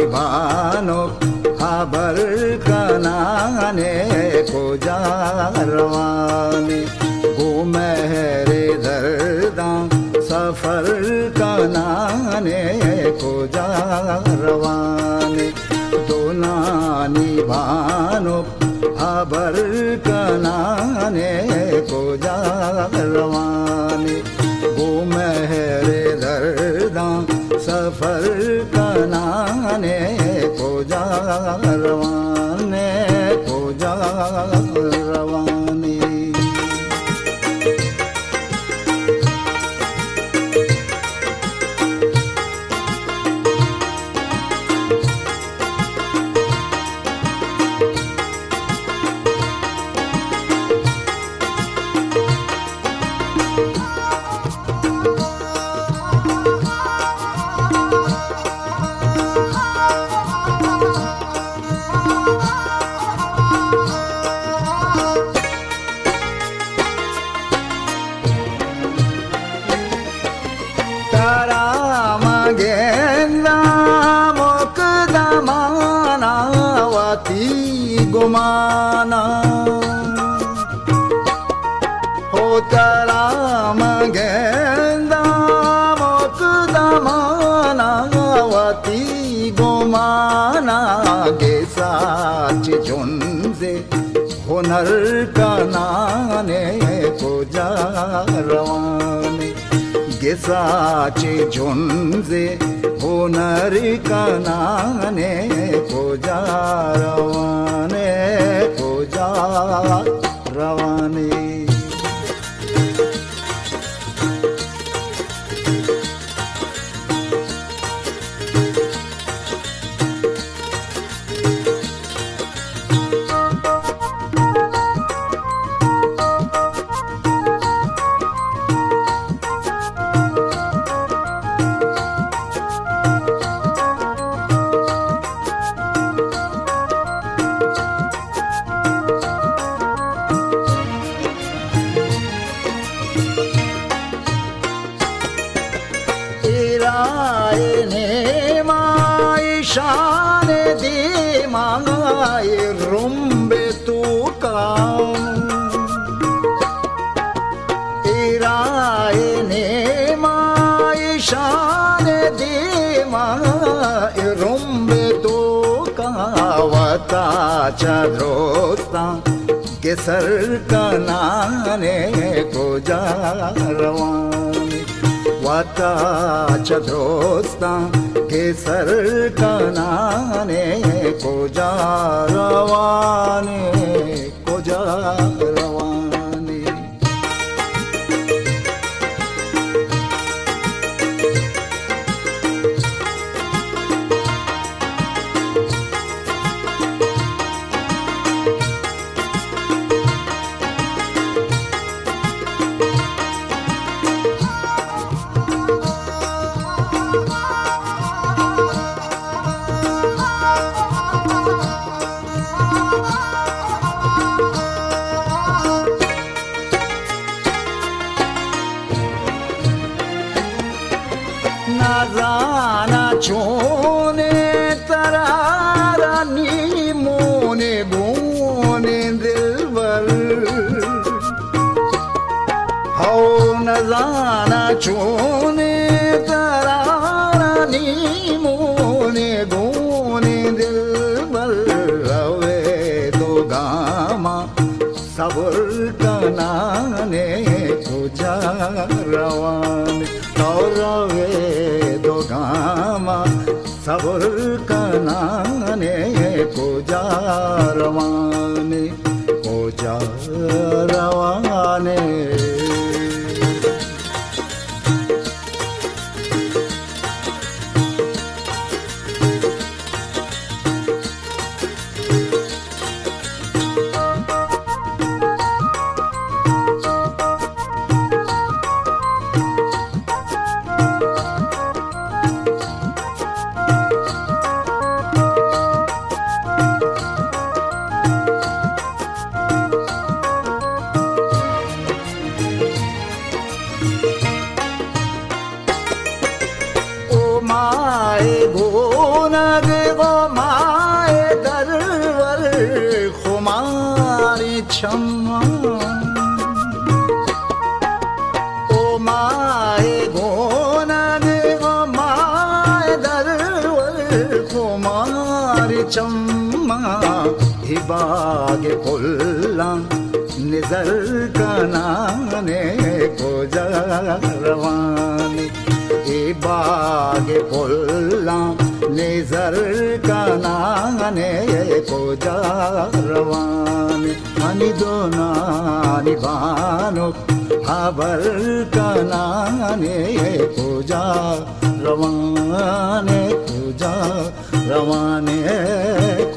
भानो हाबर कनाने को जा रवाने वो मेरे दर्दा सफर कनाने को जा रवाने दो नानी भानो हाबर कनाने को जा रवाने वो मेरे दर्दा सफर कनाने को जा रवाने को जा रवाने गुमाना हो तेरा मगेंदा मुकदमाना वती गुमाना के साच झुंझे हुनर कनाने को जा रवाने के साच झुंझे हुनर कनाने को जा रवाने को जा रवाने शान दे मांगाए रुम्बे तू का इराए ने माए शान दे मांगाए रुम्बे तू का वता चद्रोस्ता के सर कनाने को जा रवाने वता चद्रोस्ता केसर कनाने को जा रवाने को जा रवाने नाज़ाना छोने तरारानी मोने बोने दिलबर हो नज़ाना छोने तरारानी मोने बोने दिलबर रवे तो गामा सबर कनाने को जा रवाने रवे दो गामा सबर कनाने को जा रवाने को जा रवाने वो माए दरवर खुमारी छम्मा ओ माए गोनन वो माए दरवर खुमारी चम्मा हिबागे पुल्ला निजर कनाने को रवानी बागे पुल्ला निजर कनाने को रवानी हनी दो नानी बानो हाबर कनाने को रवाने को रवाने